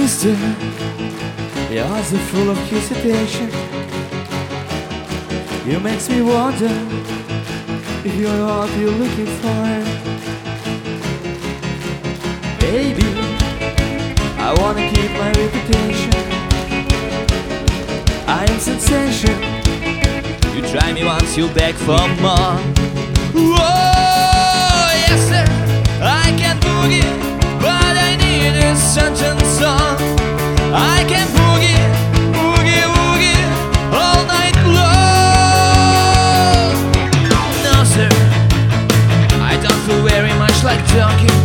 sister, your eyes are full of hesitation. You makes me wonder if you're what you're looking for. Baby, I wanna keep my reputation. I am sensation. You try me once, you beg for more. Whoa, yes sir, I can boogie, but I need a certain song. I can boogie, boogie, boogie all night long. No sir, I don't feel very much like talking.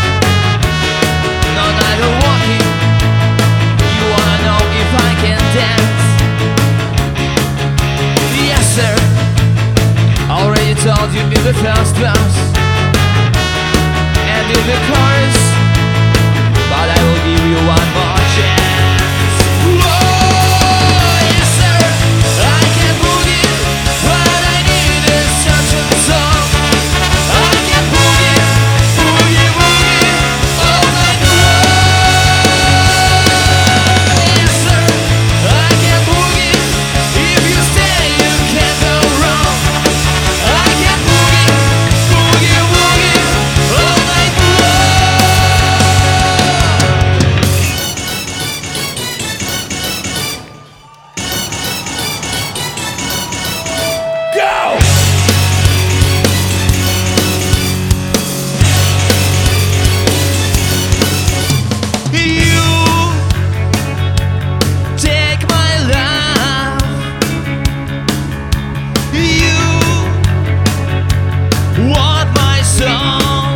No night of walking. You wanna know if I can dance? Yes sir, already told you in the first verse and in the chorus, but I will give you one more chance. Whoa, yes sir, I can boogie, but I need a certain song. I can boogie, boogie, boogie all night long. Yes sir, I can boogie. If you stay, you can't go wrong. I can boogie, boogie, boogie all night long. Go! You take my love. You want my soul.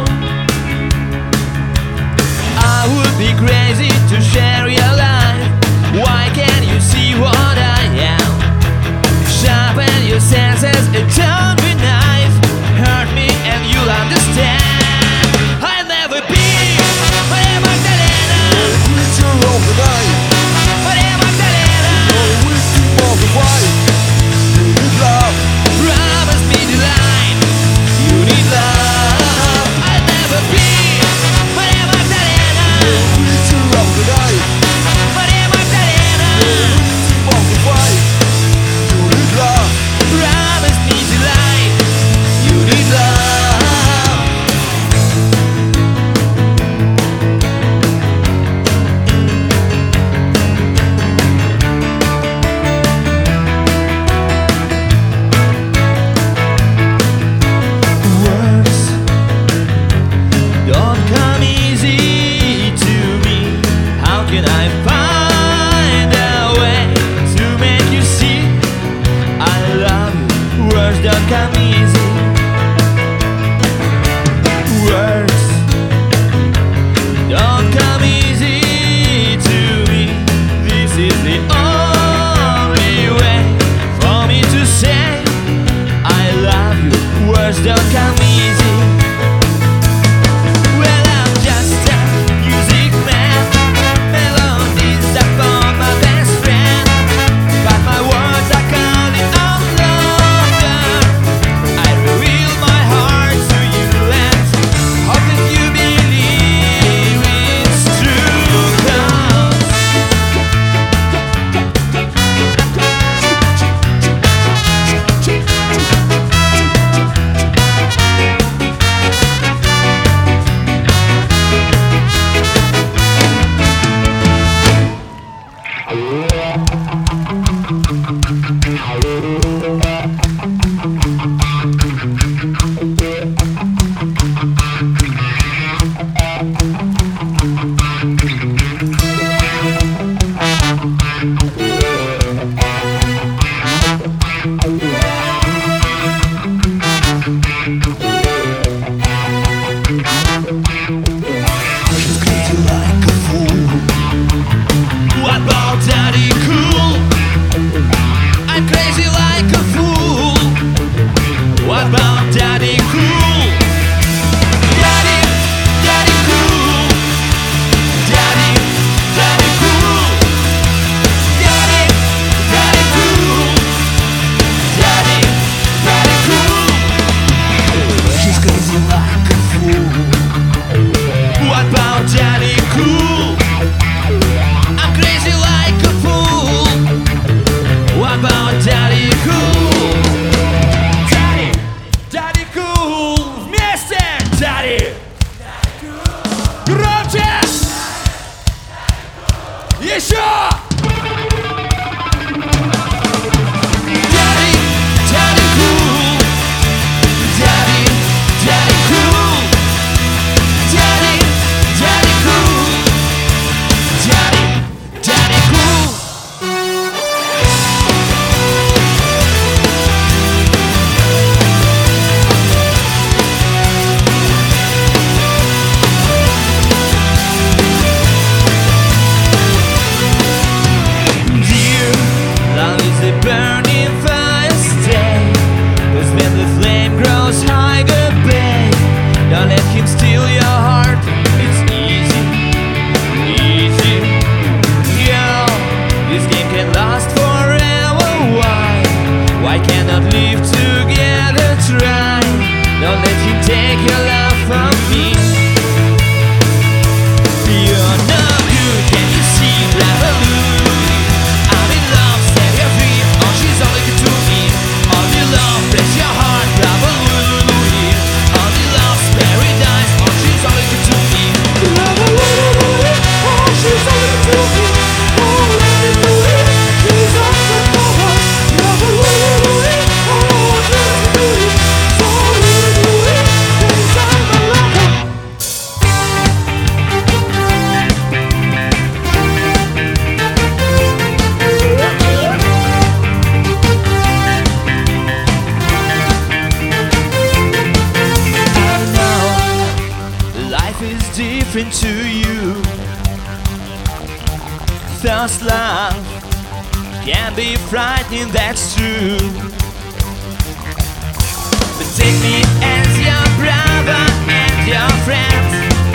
I would be crazy to share your life. Why can't you see what I am? Sharpen your senses, a don't-be knife. Hurt me and you'll understand. I'll never be Maria Magdalena. Creature of the night, Maria Magdalena. wisdom of the white. You need love, Promise me the line. You need love. I'll never be Maria Magdalena. creature of the night, Maria Magdalena. wisdom of the white. You need love, Promise me the line. You need love. Words don't come easy to me. How can I find a way to make you see I love you? Words don't come easy. Words don't come easy to me. This is the only way for me to say I love you. Words don't come easy. Well, I'm just a music man. Melodies are for my best friend, but my words are calling out louder. I reveal my heart to you and hope that you believe it's true. 'Cause she's crazy like a fool. what about Daddy Cool? I'm crazy like a fool. What about Daddy Cool? Daddy, Daddy Cool. Daddy, Daddy Cool. Daddy, Daddy Cool. Daddy, Daddy Cool. She's crazy like a fool. What about Daddy Cool? different to you. First love can be frightening, that's true. But take me as your brother and your friend.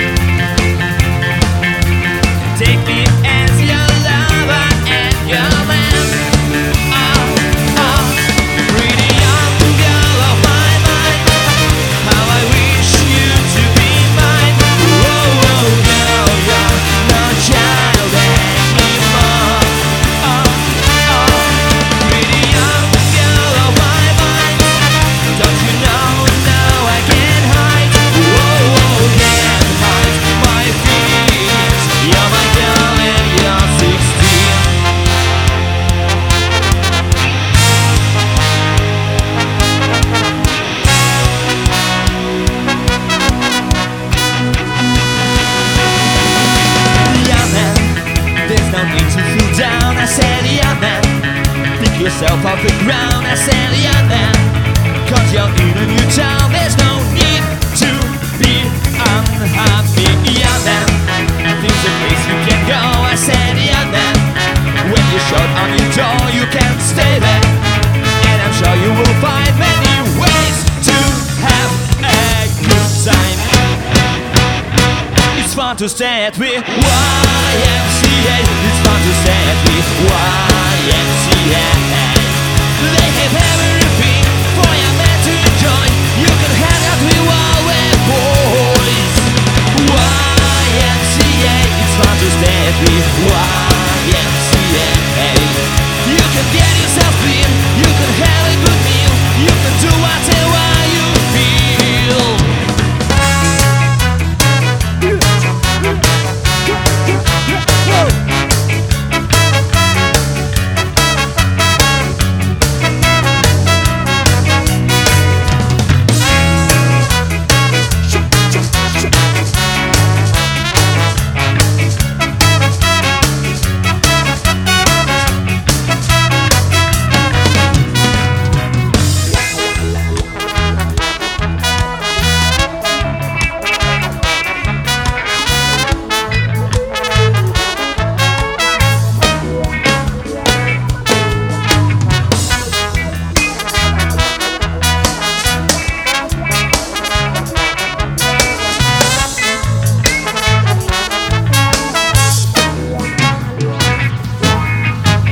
Take me as your lover and your man. Oh, oh, pretty young girl of my mind, how I wish you to be mine. Oh, oh, girl, you're no child anymore. Oh, oh, pretty young girl of my mind, don't you know now I can't hide. Oh, oh, can't hide my feelings. You're my girl and you're 16. Yeah man, there's no need to feel down. I said yeah man, pick yourself off the ground. I said yeah man, cause you're in a new town. There's no need to be unhappy. Yeah man, there's a place you can go. I said yeah man, when you shut on your door you can stay there. And I'm sure you will find many ways to have a good time. It's fun to stay at YMCA. It's fun to stay at YMCA. They have everything for your man to enjoy. You can hang out with all with boys. YMCA. It's fun to stay at YMCA. You can get yourself clean. You can have a good meal. You can do whatever you feel.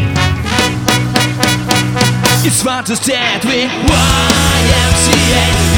It's fun to stay at YMCA.